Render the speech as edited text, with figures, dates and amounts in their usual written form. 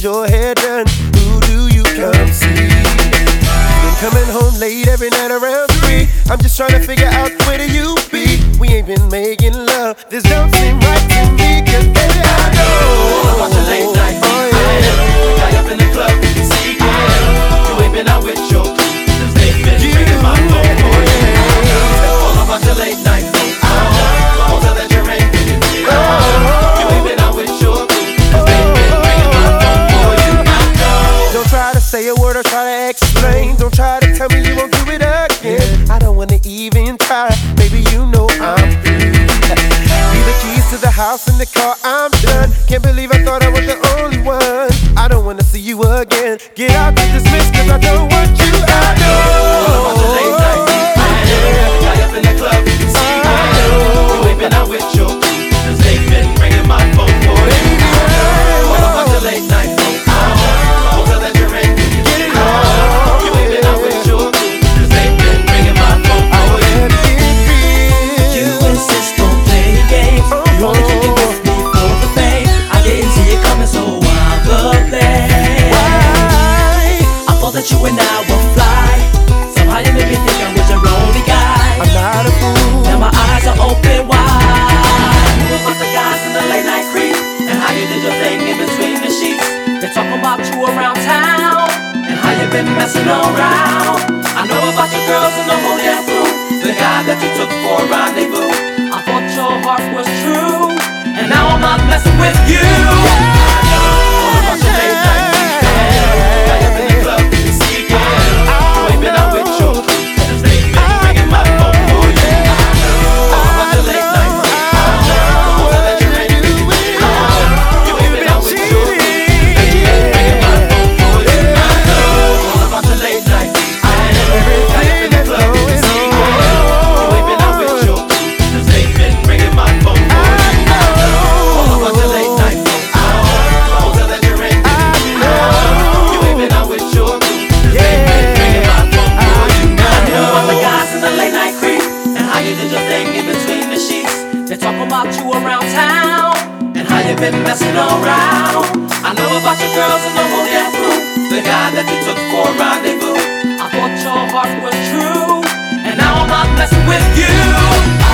your hair done, who do you come see? Been coming home late every night around 3. I'm just trying to figure out where do you be? We ain't been making love, this don't seem right to me, cause baby I know about your late night. Guy up in the club, see girl, you ain't been out with your crew, cause they've been ringing my phone for you. All about your late night. Don't tell that you ain't been here. You ain't been out with your crew, cause they've been ringing my phone for you. Don't try to say a word or try to explain. Don't try to tell me you won't do it again. I don't wanna even try, baby you know I'm through. Leave the keys to the house and the car, I'm done. Can't believe I thought I was the only one. I don't wanna see you again. Get out to dismiss cause I don't want you. I know about your late night. Guy up in the club, see girl, you ain't been out with your crew, cause they've been ringing my phone for you. All about your late night. Don't tell that you're in. You ain't been out with your crew, cause they've been ringing my phone for you. You insist on playing games. You only keep it with me for the fame. I didn't see it coming, so I'm the blame. I thought that you and I would fly. Somehow you made me think I was your only guy. I'm not a fool. Now my eyes are open wide. You about the guys in the late night creep, and how you did your thing in between the sheets. They're talking about you around town, and how you been messing around. I know about your girls and the whole damn crew. The guy that you took for a rendezvous. I thought your heart was true, and now I'm not messing with you. All about your late night. Guy up in the club, see girl, you ain't been out with your crew, cause they've been ringing my phone for you. All about your late night. Don't tell that you're in. You ain't been out with your crew, cause they've been ringing my phone for you. All about your late night. Guy up in the club, see girl, you ain't been out with your crew, cause they've been ringing my phone for you. All about your late night. Don't tell that you're in. You ain't been out with your crew, cause they've been ringing my phone for you. I knew about the guys in the late night creep, and how you did your thing in between the sheets. They're talking about you around town, and how you been messing around. I know about your girls and the whole damn crew. The guy that you took for a rendezvous. I thought your heart was true, and now I'm not messing with you.